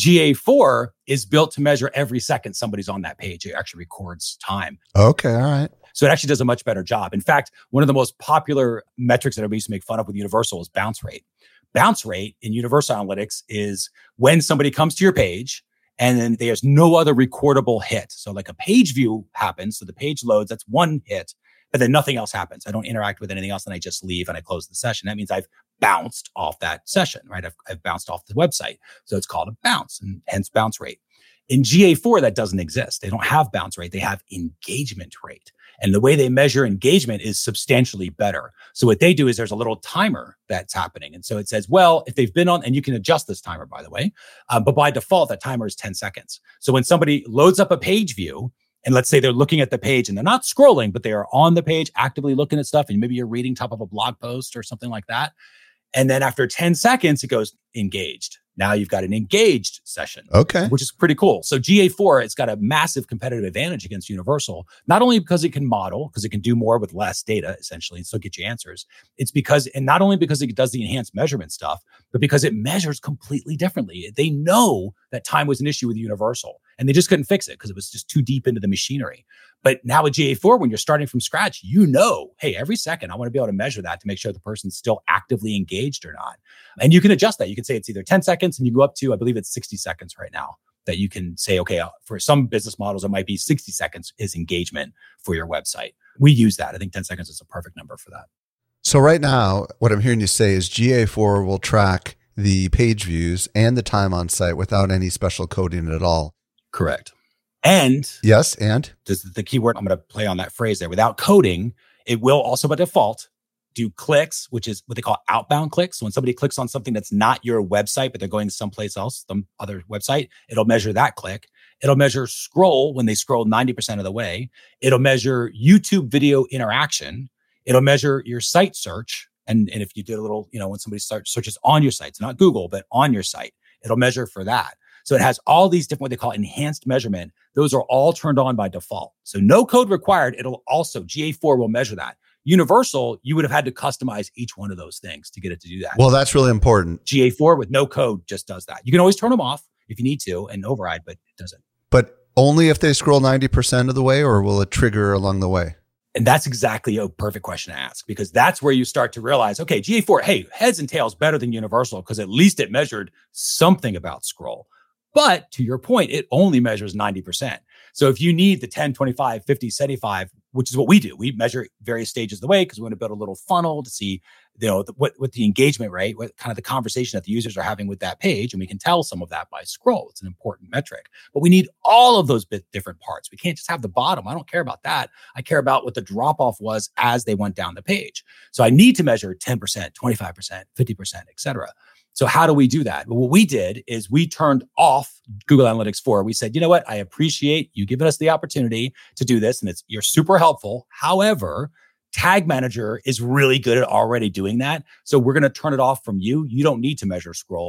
S3: GA4 is built to measure every second somebody's on that page. It actually records time.
S1: Okay, all right.
S3: So it actually does a much better job. In fact, one of the most popular metrics that everybody used to make fun of with Universal is bounce rate. Bounce rate in Universal Analytics is when somebody comes to your page and then there's no other recordable hit. So like a page view happens, so the page loads, that's one hit, but then nothing else happens. I don't interact with anything else, and I just leave and I close the session. That means I've bounced off that session, right? I've bounced off the website. So it's called a bounce, and hence bounce rate. In GA4, that doesn't exist. They don't have bounce rate. They have engagement rate. And the way they measure engagement is substantially better. So what they do is there's a little timer that's happening. And so it says, well, if they've been on, and you can adjust this timer, by the way, but by default, that timer is 10 seconds. So when somebody loads up a page view, and let's say they're looking at the page and they're not scrolling, but they are on the page actively looking at stuff, and maybe you're reading top of a blog post or something like that. And then after 10 seconds, it goes engaged. Now you've got an engaged session,
S1: okay,
S3: which is pretty cool. So GA4, it's got a massive competitive advantage against Universal, not only because it can model, because it can do more with less data, essentially, and still get you answers. It's because, and not only because it does the enhanced measurement stuff, but because it measures completely differently. They know that time was an issue with Universal, and they just couldn't fix it because it was just too deep into the machinery. But now with GA4, when you're starting from scratch, you know, hey, every second I want to be able to measure that to make sure the person's still actively engaged or not. And you can adjust that. You can say it's either 10 seconds and you go up to, I believe it's 60 seconds right now, that you can say, okay, for some business models, it might be 60 seconds is engagement for your website. We use that. I think 10 seconds is a perfect number for that.
S1: So right now, what I'm hearing you say is GA4 will track the page views and the time on site without any special coding at all.
S3: Correct. And
S1: yes, and
S3: this is the key word. I'm going to play on that phrase there. Without coding, it will also by default do clicks, which is what they call outbound clicks. So when somebody clicks on something that's not your website, but they're going someplace else, some other website, it'll measure that click. It'll measure scroll when they scroll 90% of the way. It'll measure YouTube video interaction. It'll measure your site search. And if you did a little, when somebody searches on your site, it's not Google, but on your site, it'll measure for that. So it has all these different, what they call enhanced measurement. Those are all turned on by default. So no code required. It'll also, GA4 will measure that. Universal, you would have had to customize each one of those things to get it to do that.
S1: Well, that's really important.
S3: GA4 with no code just does that. You can always turn them off if you need to and override, but it doesn't.
S1: But only if they scroll 90% of the way, or will it trigger along the way?
S3: And that's exactly a perfect question to ask, because that's where you start to realize, okay, GA4, hey, heads and tails better than Universal because at least it measured something about scroll. But to your point, it only measures 90%. So if you need the 10, 25, 50, 75, which is what we do, we measure various stages of the way because we want to build a little funnel to see, what the engagement rate, what kind of the conversation that the users are having with that page. And we can tell some of that by scroll. It's an important metric. But we need all of those different parts. We can't just have the bottom. I don't care about that. I care about what the drop-off was as they went down the page. So I need to measure 10%, 25%, 50%, et cetera. So how do we do that? Well, what we did is we turned off Google Analytics 4. We said, you know what? I appreciate you giving us the opportunity to do this, and you're super helpful. However, Tag Manager is really good at already doing that. So we're going to turn it off from you. You don't need to measure scroll.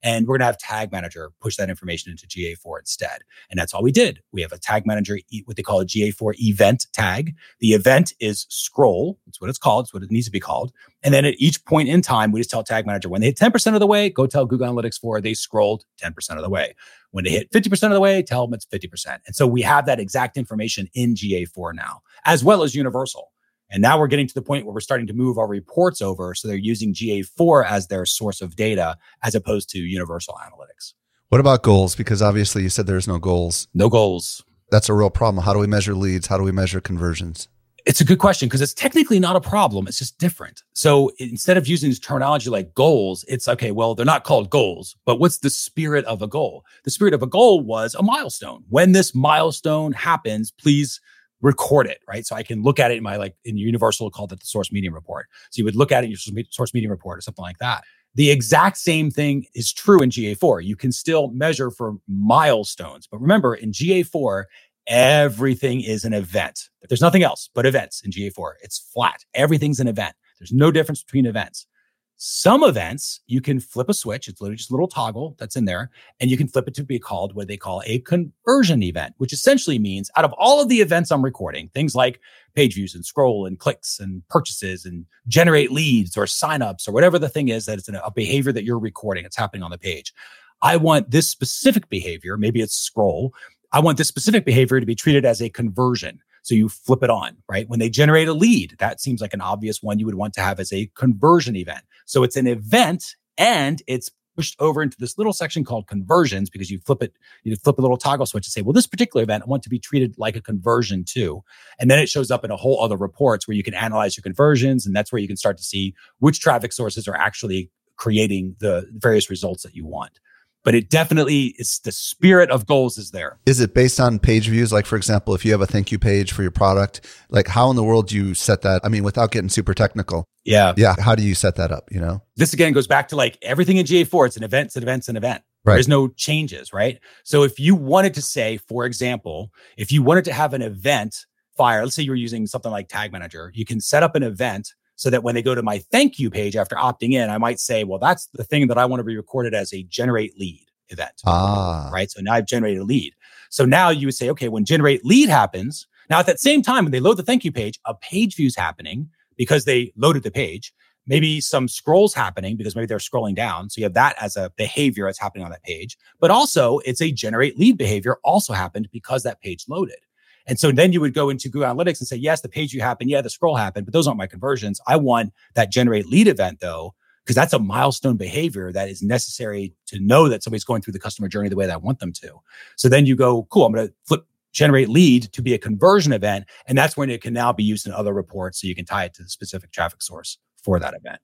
S3: And we're going to have Tag Manager push that information into GA4 instead. And that's all we did. We have a Tag Manager, what they call a GA4 event tag. The event is scroll. That's what it's called. It's what it needs to be called. And then at each point in time, we just tell Tag Manager, when they hit 10% of the way, go tell Google Analytics 4 they scrolled 10% of the way. When they hit 50% of the way, tell them it's 50%. And so we have that exact information in GA4 now, as well as Universal. And now we're getting to the point where we're starting to move our reports over. So they're using GA4 as their source of data, as opposed to Universal Analytics.
S1: What about goals? Because obviously you said there's no goals.
S3: No goals.
S1: That's a real problem. How do we measure leads? How do we measure conversions?
S3: It's a good question because it's technically not a problem. It's just different. So instead of using this terminology like goals, it's okay, well, they're not called goals, but what's the spirit of a goal? The spirit of a goal was a milestone. When this milestone happens, please record it, right? So I can look at it in my, like in Universal, called it the source medium report. So you would look at it in your source medium report or something like that. The exact same thing is true in GA4. You can still measure for milestones. But remember, in GA4, everything is an event. There's nothing else but events in GA4. It's flat. Everything's an event. There's no difference between events. Some events, you can flip a switch. It's literally just a little toggle that's in there. And you can flip it to be called what they call a conversion event, which essentially means out of all of the events I'm recording, things like page views and scroll and clicks and purchases and generate leads or signups or whatever the thing is that it's a behavior that you're recording, it's happening on the page. I want this specific behavior, maybe it's scroll. I want this specific behavior to be treated as a conversion. So you flip it on, right? When they generate a lead, that seems like an obvious one you would want to have as a conversion event. So it's an event and it's pushed over into this little section called conversions because you flip a little toggle switch and say, well, this particular event I want to be treated like a conversion too. And then it shows up in a whole other reports where you can analyze your conversions. And that's where you can start to see which traffic sources are actually creating the various results that you want. But it definitely is, the spirit of goals is there.
S1: Is it based on page views? Like, for example, if you have a thank you page for your product, like how in the world do you set that? I mean, without getting super technical.
S3: Yeah.
S1: How do you set that up?
S3: This again goes back to like everything in GA4. It's an event, it's an event, it's an event. Right. There's no changes, right? So if you wanted to say, for example, if you wanted to have an event fire, let's say you're using something like Tag Manager, you can set up an event so that when they go to my thank you page after opting in, I might say, well, that's the thing that I want to be recorded as a generate lead event. Right? So now I've generated a lead. So now you would say, okay, when generate lead happens, now at that same time, when they load the thank you page, a page view is happening because they loaded the page. Maybe some scrolls happening because maybe they're scrolling down. So you have that as a behavior that's happening on that page. But also it's a generate lead behavior also happened because that page loaded. And so then you would go into Google Analytics and say, yes, the page view happened. Yeah, the scroll happened, but those aren't my conversions. I want that generate lead event though, because that's a milestone behavior that is necessary to know that somebody's going through the customer journey the way that I want them to. So then you go, cool, I'm going to flip generate lead to be a conversion event. And that's when it can now be used in other reports. So you can tie it to the specific traffic source for that event.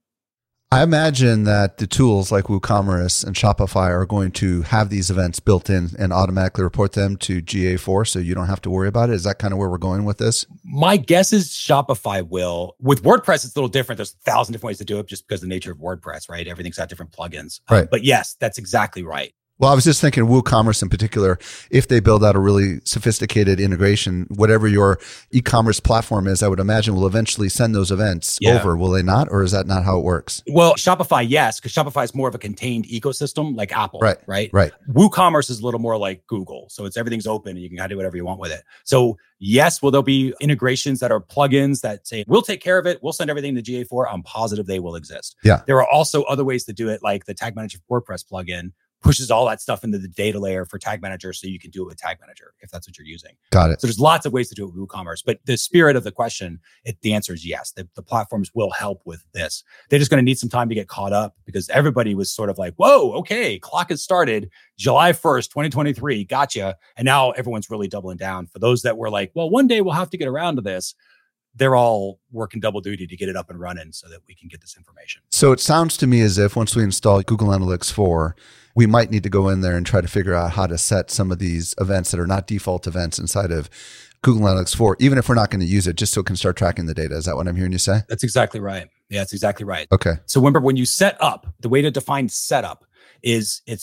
S1: I imagine that the tools like WooCommerce and Shopify are going to have these events built in and automatically report them to GA4 so you don't have to worry about it. Is that kind of where we're going with this?
S3: My guess is Shopify will. With WordPress, it's a little different. There's 1,000 different ways to do it just because of the nature of WordPress, right? Everything's got different plugins.
S1: Right.
S3: But yes, that's exactly right.
S1: Well, I was just thinking WooCommerce in particular, if they build out a really sophisticated integration, whatever your e-commerce platform is, I would imagine will eventually send those events over, will they not? Or is that not how it works?
S3: Well, Shopify, yes, because Shopify is more of a contained ecosystem like Apple, right? WooCommerce is a little more like Google. So everything's open and you can kind of do whatever you want with it. So yes, will there be integrations that are plugins that say, we'll take care of it, we'll send everything to GA4? I'm positive they will exist.
S1: Yeah.
S3: There are also other ways to do it, like the Tag Manager WordPress plugin pushes all that stuff into the data layer for Tag Manager so you can do it with Tag Manager if that's what you're using.
S1: Got it.
S3: So there's lots of ways to do it with WooCommerce, but the spirit of the question, the answer is yes. The platforms will help with this. They're just going to need some time to get caught up because everybody was sort of like, whoa, okay, clock has started July 1st, 2023, gotcha. And now everyone's really doubling down. For those that were like, well, one day we'll have to get around to this, they're all working double duty to get it up and running so that we can get this information.
S1: So it sounds to me as if once we install Google Analytics 4, we might need to go in there and try to figure out how to set some of these events that are not default events inside of Google Analytics 4, even if we're not going to use it, just so it can start tracking the data. Is that what I'm hearing you say?
S3: That's exactly right. Yeah, that's exactly right.
S1: Okay.
S3: So remember, when you set up, the way to define setup is it's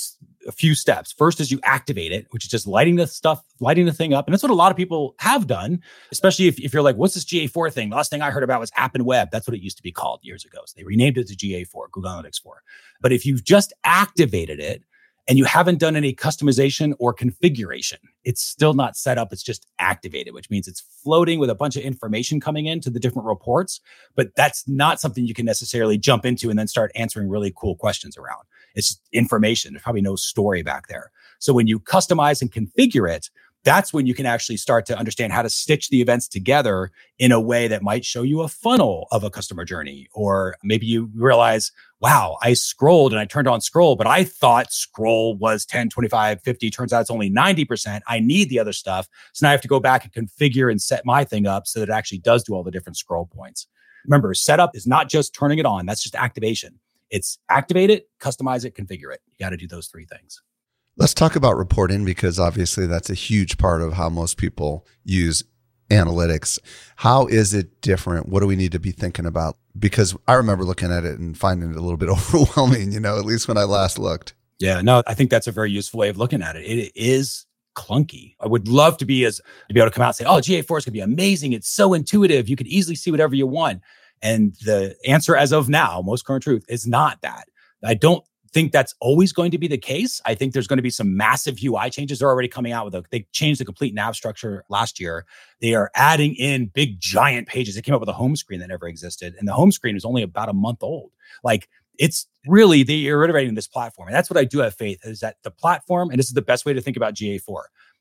S3: a few steps. First is you activate it, which is just lighting the thing up. And that's what a lot of people have done, especially if you're like, what's this GA4 thing? The last thing I heard about was App and Web. That's what it used to be called years ago. So they renamed it to GA4, Google Analytics 4. But if you've just activated it and you haven't done any customization or configuration, it's still not set up. It's just activated, which means it's floating with a bunch of information coming into the different reports. But that's not something you can necessarily jump into and then start answering really cool questions around. It's just information. There's probably no story back there. So when you customize and configure it, that's when you can actually start to understand how to stitch the events together in a way that might show you a funnel of a customer journey. Or maybe you realize, wow, I scrolled and I turned on scroll, but I thought scroll was 10, 25, 50. Turns out it's only 90%. I need the other stuff. So now I have to go back and configure and set my thing up so that it actually does do all the different scroll points. Remember, setup is not just turning it on. That's just activation. It's activate it, customize it, configure it. You got to do those three things.
S1: Let's talk about reporting, because obviously that's a huge part of how most people use analytics. How is it different? What do we need to be thinking about? Because I remember looking at it and finding it a little bit overwhelming, at least when I last looked.
S3: Yeah, no, I think that's a very useful way of looking at it. It is clunky. I would love to be able to come out and say, oh, GA4 is going to be amazing. It's so intuitive. You could easily see whatever you want. And the answer as of now, most current truth, is not that. I don't think that's always going to be the case. I think there's going to be some massive UI changes. They're already coming out they changed the complete nav structure last year. They are adding in big giant pages. They came up with a home screen that never existed. And the home screen is only about a month old. Like, it's really, they're iterating this platform. And that's what I do have faith is that the platform, and this is the best way to think about GA4.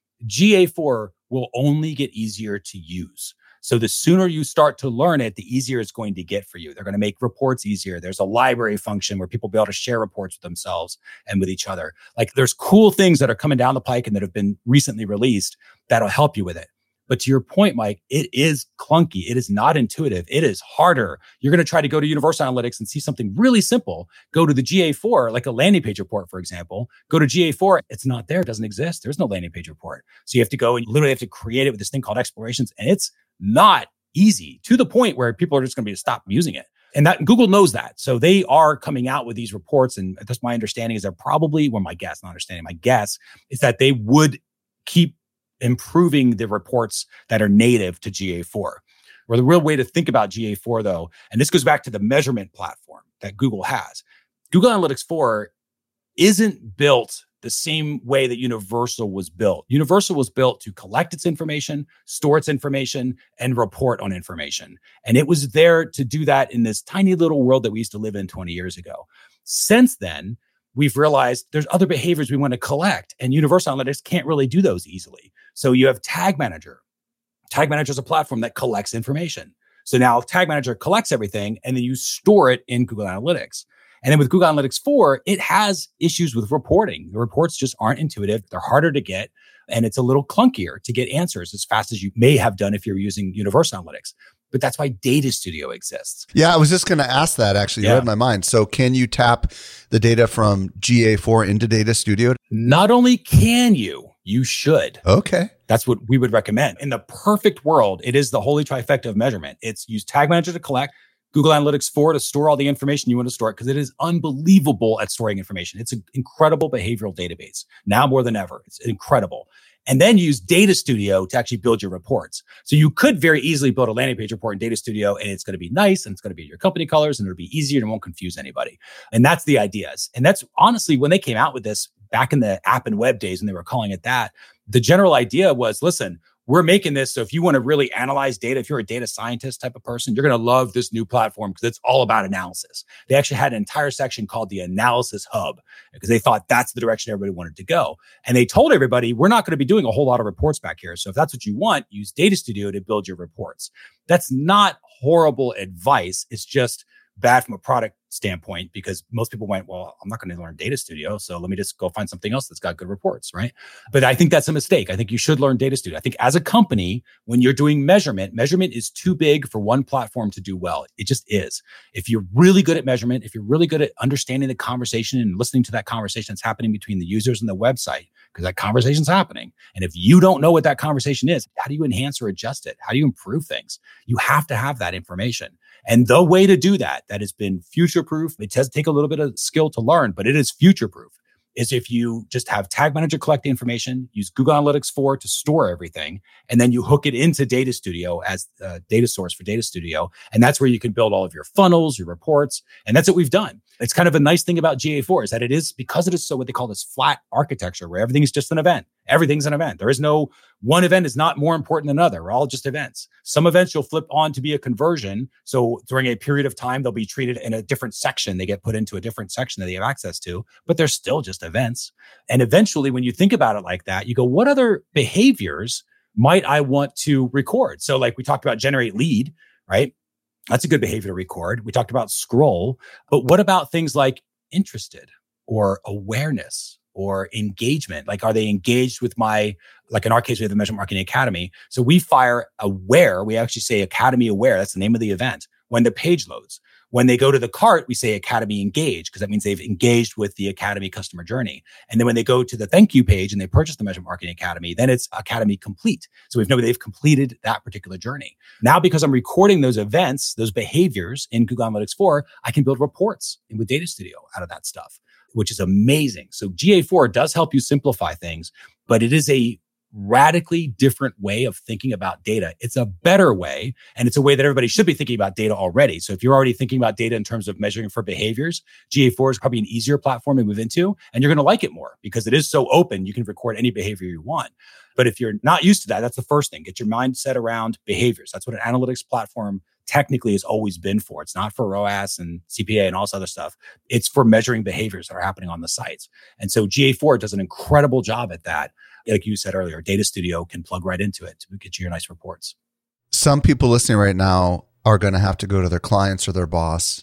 S3: GA4 will only get easier to use. So the sooner you start to learn it, the easier it's going to get for you. They're going to make reports easier. There's a library function where people will be able to share reports with themselves and with each other. Like, there's cool things that are coming down the pike and that have been recently released that'll help you with it. But to your point, Mike, it is clunky. It is not intuitive. It is harder. You're going to try to go to Universal Analytics and see something really simple. Go to the GA4, like a landing page report, for example. Go to GA4. It's not there. It doesn't exist. There's no landing page report. So you have to go and you literally have to create it with this thing called explorations. And it's not easy, to the point where people are just going to be stop using it. And that Google knows that. So they are coming out with these reports. And that's my understanding is they're probably, my guess is that they would keep improving the reports that are native to GA4. Where the real way to think about GA4 though, and this goes back to the measurement platform that Google has. Google Analytics 4 isn't built the same way that Universal was built. Universal was built to collect its information, store its information, and report on information. And it was there to do that in this tiny little world that we used to live in 20 years ago. Since then, we've realized there's other behaviors we want to collect, and Universal Analytics can't really do those easily. So you have Tag Manager. Tag Manager is a platform that collects information. So now Tag Manager collects everything, and then you store it in Google Analytics. And then with Google Analytics 4, it has issues with reporting. The reports just aren't intuitive. They're harder to get, and it's a little clunkier to get answers as fast as you may have done if you're using Universal Analytics. But that's why Data Studio exists.
S1: Yeah, I was just going to ask that, actually. You read my mind. So can you tap the data from GA4 into Data Studio?
S3: Not only can you should.
S1: Okay.
S3: That's what we would recommend. In the perfect world, it is the holy trifecta of measurement. It's use Tag Manager to collect, Google Analytics 4 to store all the information you want to store, because it is unbelievable at storing information. It's an incredible behavioral database, now more than ever. It's incredible. And then use Data Studio to actually build your reports. So you could very easily build a landing page report in Data Studio, and it's going to be nice, and it's going to be your company colors, and it'll be easier and it won't confuse anybody. And that's the ideas. And that's honestly, when they came out with this back in the app and web days, and they were calling it that, the general idea was, listen, we're making this so if you want to really analyze data, if you're a data scientist type of person, you're going to love this new platform because it's all about analysis. They actually had an entire section called the Analysis Hub because they thought that's the direction everybody wanted to go. And they told everybody, we're not going to be doing a whole lot of reports back here. So if that's what you want, use Data Studio to build your reports. That's not horrible advice. It's just bad from a product standpoint because most people went, well, I'm not going to learn Data Studio, so let me just go find something else that's got good reports, right? But I think that's a mistake. I think you should learn Data Studio. I think as a company, when you're doing measurement is too big for one platform to do well. It just is. If you're really good at measurement, if you're really good at understanding the conversation and listening to that conversation that's happening between the users and the website, because that conversation's happening. And if you don't know what that conversation is, how do you enhance or adjust it? How do you improve things? You have to have that information. And the way to do that has been future-proof. It does take a little bit of skill to learn, but it is future-proof. is if you just have Tag Manager collect the information, use Google Analytics 4 to store everything, and then you hook it into Data Studio as a data source for Data Studio. And that's where you can build all of your funnels, your reports. And that's what we've done. It's kind of a nice thing about GA4 is that because it is so what they call this flat architecture where everything is just an event. Everything's an event. There is no one event is not more important than another. We're all just events. Some events you'll flip on to be a conversion. So during a period of time, they'll be treated in a different section. They get put into a different section that they have access to, but they're still just events. And eventually, when you think about it like that, you go, what other behaviors might I want to record? So like we talked about generate lead, right? That's a good behavior to record. We talked about scroll, but what about things like interested or awareness or engagement? Like, are they engaged with like in our case, we have the Measurement Marketing Academy. So we fire aware. We actually say Academy aware. That's the name of the event when the page loads. When they go to the cart, we say Academy engaged because that means they've engaged with the Academy customer journey. And then when they go to the thank you page and they purchase the Measurement Marketing Academy, then it's Academy complete. So we know they've completed that particular journey. Now, because I'm recording those events, those behaviors in Google Analytics 4, I can build reports with Data Studio out of that stuff, which is amazing. So GA4 does help you simplify things, but it is a radically different way of thinking about data. It's a better way, and it's a way that everybody should be thinking about data already. So if you're already thinking about data in terms of measuring for behaviors, GA4 is probably an easier platform to move into, and you're going to like it more because it is so open. You can record any behavior you want. But if you're not used to that, that's the first thing. Get your mindset around behaviors. That's what an analytics platform technically has always been for. It's not for ROAS and CPA and all this other stuff. It's for measuring behaviors that are happening on the sites. And so GA4 does an incredible job at that. Like you said earlier, Data Studio can plug right into it to get you your nice reports.
S1: Some people listening right now are going to have to go to their clients or their boss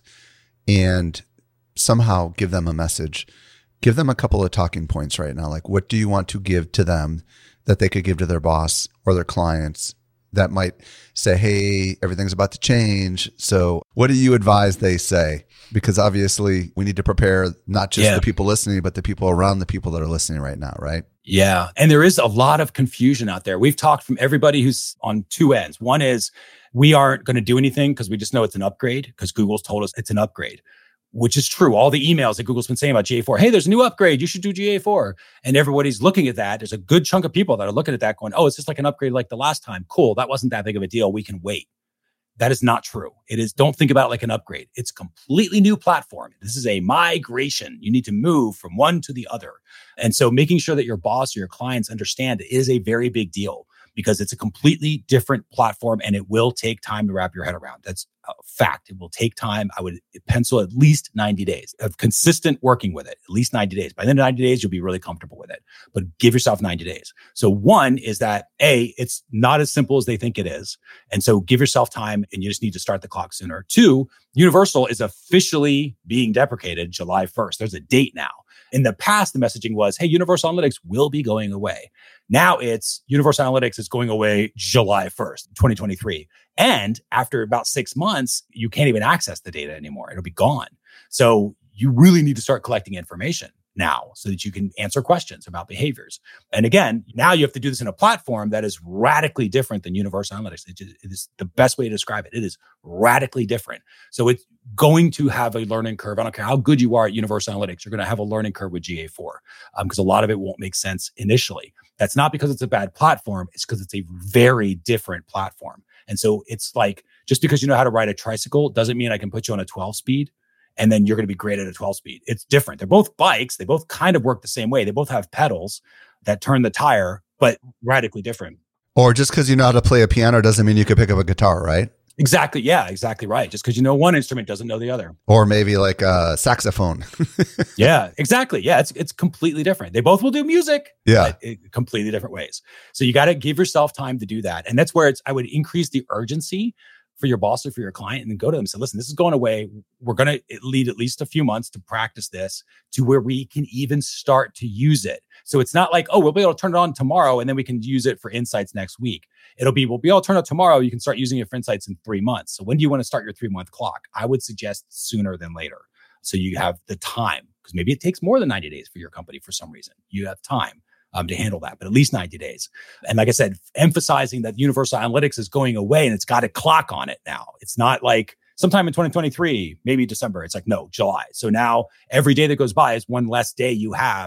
S1: and somehow give them a message. Give them a couple of talking points right now. Like, what do you want to give to them that they could give to their boss or their clients that might say, hey, everything's about to change. So what do you advise they say? Because obviously we need to prepare not just the people listening, but the people around the people that are listening right now, right?
S3: Yeah. And there is a lot of confusion out there. We've talked from everybody who's on two ends. One is we aren't going to do anything because we just know it's an upgrade because Google's told us it's an upgrade, which is true. All the emails that Google's been saying about GA4, hey, there's a new upgrade. You should do GA4. And everybody's looking at that. There's a good chunk of people that are looking at that going, oh, it's just like an upgrade like the last time. Cool. That wasn't that big of a deal. We can wait. That is not true. It is, don't think about it like an upgrade. It's a completely new platform. This is a migration. You need to move from one to the other. And so making sure that your boss or your clients understand it is a very big deal because it's a completely different platform and it will take time to wrap your head around. That's a fact. It will take time. I would pencil at least 90 days of consistent working with it, at least 90 days. By the end of 90 days, you'll be really comfortable with it, but give yourself 90 days. So one is that A, it's not as simple as they think it is. And so give yourself time and you just need to start the clock sooner. Two, Universal is officially being deprecated July 1st. There's a date now. In the past, the messaging was, hey, Universal Analytics will be going away. Now it's Universal Analytics is going away July 1st, 2023. And after about 6 months, you can't even access the data anymore. It'll be gone. So you really need to start collecting information now so that you can answer questions about behaviors. And again, now you have to do this in a platform that is radically different than Universal Analytics. It is the best way to describe it. It is radically different. So it's going to have a learning curve. I don't care how good you are at Universal Analytics, you're going to have a learning curve with GA4 because a lot of it won't make sense initially. That's not because it's a bad platform. It's because it's a very different platform. And so it's like, just because you know how to ride a tricycle doesn't mean I can put you on a 12 speed. And then you're going to be great at a 12 speed. It's different. They're both bikes. They both kind of work the same way. They both have pedals that turn the tire, but radically different.
S1: Or just because you know how to play a piano doesn't mean you can pick up a guitar, right?
S3: Exactly. Yeah, exactly right. Just because you know one instrument doesn't know the other.
S1: Or maybe like a saxophone.
S3: Yeah, exactly. Yeah, it's completely different. They both will do music, but in completely different ways. So you got to give yourself time to do that. And that's where I would increase the urgency for your boss or for your client and then go to them and say, listen, this is going away. We're going to lead at least a few months to practice this to where we can even start to use it. So it's not like, oh, we'll be able to turn it on tomorrow and then we can use it for insights next week. It'll be, we'll be able to turn it tomorrow. You can start using it for insights in 3 months. So when do you want to start your 3-month clock? I would suggest sooner than later. So you have the time because maybe it takes more than 90 days for your company for some reason. You have time to handle that, but at least 90 days. And like I said, emphasizing that Universal Analytics is going away and it's got a clock on it now. It's not like sometime in 2023, maybe December. It's like, no, July. So now every day that goes by is one less day you have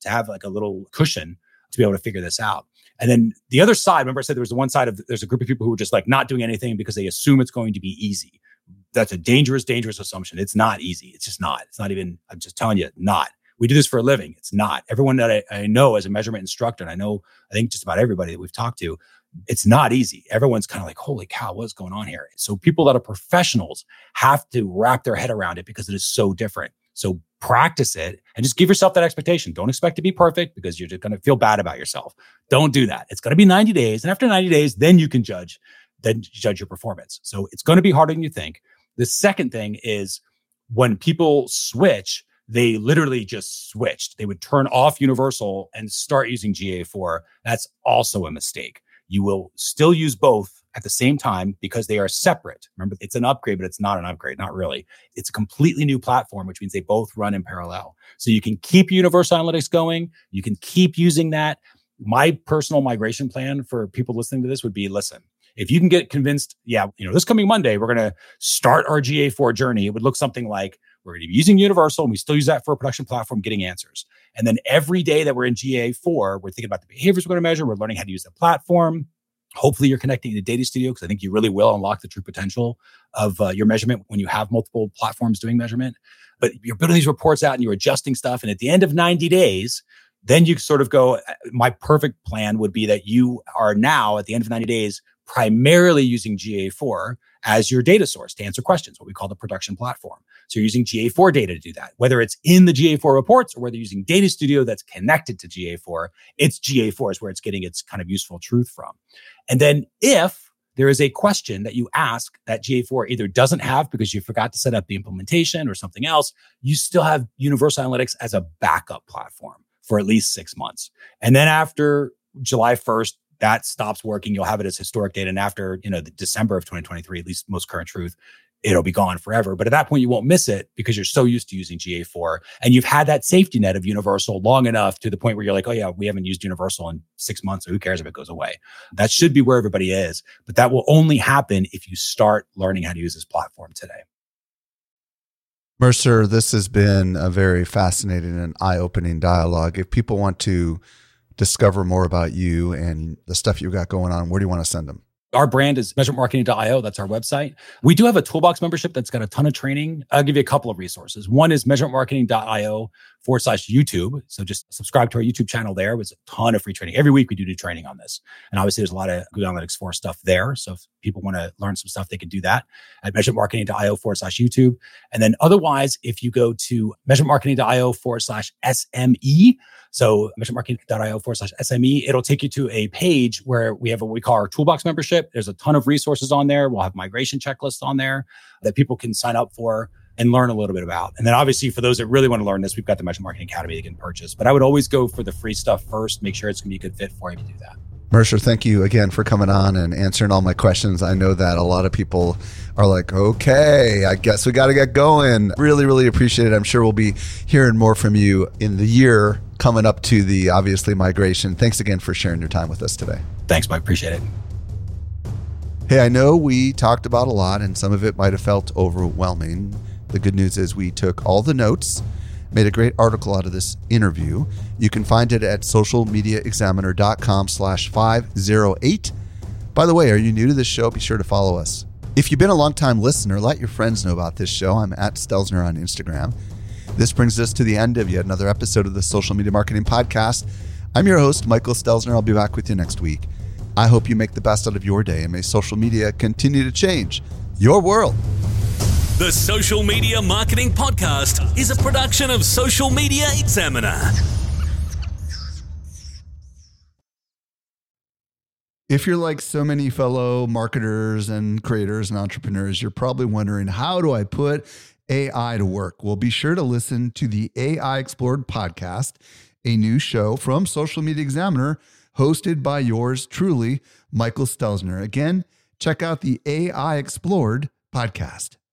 S3: to have like a little cushion to be able to figure this out. And then the other side, remember I said there was one side of, there's a group of people who are just like not doing anything because they assume it's going to be easy. That's a dangerous, dangerous assumption. It's not easy. It's just not. It's not even, I'm just telling you, not. We do this for a living. It's not. Everyone that I know as a measurement instructor, and I think just about everybody that we've talked to, it's not easy. Everyone's kind of like, holy cow, what's going on here? So people that are professionals have to wrap their head around it because it is so different. So practice it and just give yourself that expectation. Don't expect to be perfect because you're just going to feel bad about yourself. Don't do that. It's going to be 90 days. And after 90 days, then you can judge your performance. So it's going to be harder than you think. The second thing is when people switch, they literally just switched. They would turn off Universal and start using GA4. That's also a mistake. You will still use both at the same time because they are separate. Remember, it's an upgrade, but it's not an upgrade, not really. It's a completely new platform, which means they both run in parallel. So you can keep Universal Analytics going. You can keep using that. My personal migration plan for people listening to this would be, listen, if you can get convinced, this coming Monday, we're going to start our GA4 journey. It would look something like we're going to be using Universal and we still use that for a production platform, getting answers. And then every day that we're in GA4, we're thinking about the behaviors we're going to measure. We're learning how to use the platform. Hopefully you're connecting to Data Studio because I think you really will unlock the true potential of your measurement when you have multiple platforms doing measurement. But you're building these reports out and you're adjusting stuff. And at the end of 90 days, then you sort of go, my perfect plan would be that you are now at the end of 90 days, primarily using GA4 as your data source to answer questions, what we call the production platform. So you're using GA4 data to do that. Whether it's in the GA4 reports or whether you're using Data Studio that's connected to GA4, it's GA4 is where it's getting its kind of useful truth from. And then if there is a question that you ask that GA4 either doesn't have because you forgot to set up the implementation or something else, you still have Universal Analytics as a backup platform for at least 6 months. And then after July 1st, that stops working. You'll have it as historic data. And after, the December of 2023, at least most current truth, it'll be gone forever. But at that point, you won't miss it because you're so used to using GA4 and you've had that safety net of Universal long enough to the point where you're like, oh yeah, we haven't used Universal in 6 months. So who cares if it goes away? That should be where everybody is. But that will only happen if you start learning how to use this platform today.
S1: Mercer, this has been a very fascinating and eye-opening dialogue. If people want to discover more about you and the stuff you've got going on, where do you want to send them?
S3: Our brand is measurementmarketing.io. That's our website. We do have a toolbox membership that's got a ton of training. I'll give you a couple of resources. One is measurementmarketing.io/YouTube. So just subscribe to our YouTube channel there. There's a ton of free training. Every week we do new training on this. And obviously there's a lot of Google Analytics 4 stuff there. So if people want to learn some stuff, they can do that at measurementmarketing.io/YouTube. And then otherwise, if you go to measurementmarketing.io/SME, so measurementmarketing.io/SME, it'll take you to a page where we have what we call our toolbox membership. There's a ton of resources on there. We'll have migration checklists on there that people can sign up for and learn a little bit about. And then obviously for those that really want to learn this, we've got the Measurement Marketing Academy they can purchase. But I would always go for the free stuff first, make sure it's going to be a good fit for you to do that.
S1: Mercer, thank you again for coming on and answering all my questions. I know that a lot of people are like, okay, I guess we got to get going. Really, really appreciate it. I'm sure we'll be hearing more from you in the year coming up to the, obviously, migration. Thanks again for sharing your time with us today.
S3: Thanks, Mike. Appreciate it.
S1: Hey, I know we talked about a lot and some of it might have felt overwhelming. The good news is we took all the notes, made a great article out of this interview. You can find it at socialmediaexaminer.com/508. By the way, are you new to this show? Be sure to follow us. If you've been a longtime listener, let your friends know about this show. I'm at Stelzner on Instagram. This brings us to the end of yet another episode of the Social Media Marketing Podcast. I'm your host, Michael Stelzner. I'll be back with you next week. I hope you make the best out of your day and may social media continue to change your world.
S2: The Social Media Marketing Podcast is a production of Social Media Examiner.
S1: If you're like so many fellow marketers and creators and entrepreneurs, you're probably wondering, how do I put AI to work? Well, be sure to listen to the AI Explored podcast, a new show from Social Media Examiner, hosted by yours truly, Michael Stelzner. Again, check out the AI Explored podcast.